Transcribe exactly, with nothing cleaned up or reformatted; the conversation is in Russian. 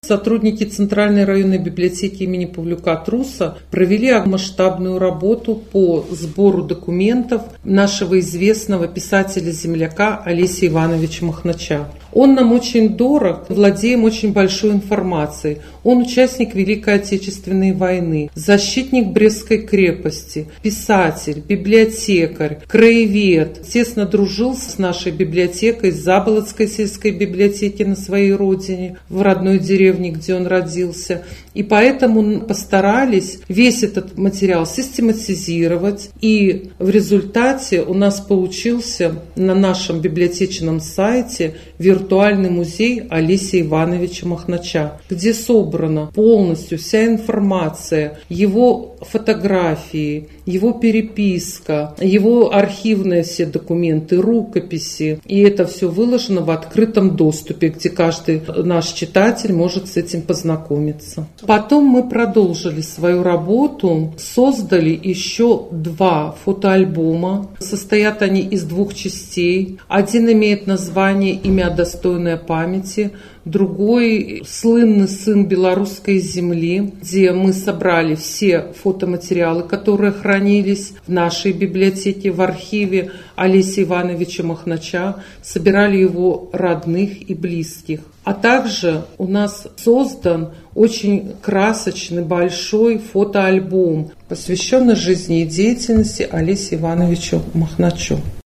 Сотрудники Центральной районной библиотеки имени Павлюка Труса провели масштабную работу по сбору документов нашего известного писателя-земляка Олеся Ивановича Махнача. Он нам очень дорог, владеем очень большой информацией. Он участник Великой Отечественной войны, защитник Брестской крепости, писатель, библиотекарь, краевед. Тесно дружил с нашей библиотекой, с Заболотской сельской библиотеки на своей родине, в родной деревне, где он родился. И поэтому постарались весь этот материал систематизировать. И в результате у нас получился на нашем библиотечном сайте виртуальный музей Олеся Ивановича Махнача, где собрана полностью вся информация, его фотографии, его переписка, его архивные все документы, рукописи. И это все выложено в открытом доступе, где каждый наш читатель может с этим познакомиться. Потом мы продолжили свою работу, создали еще два фотоальбома. Состоят они из двух частей. Один имеет название «Имя, достойное памяти», другой «Слынный сын белорусской земли», где мы собрали все фотоматериалы, которые хранились в нашей библиотеке, в архиве Олеся Ивановича Махнача, собирали его родных и близких. А также у нас создан очень красочный большой фотоальбом, посвященный жизни и деятельности Олеся Ивановичу Махначу.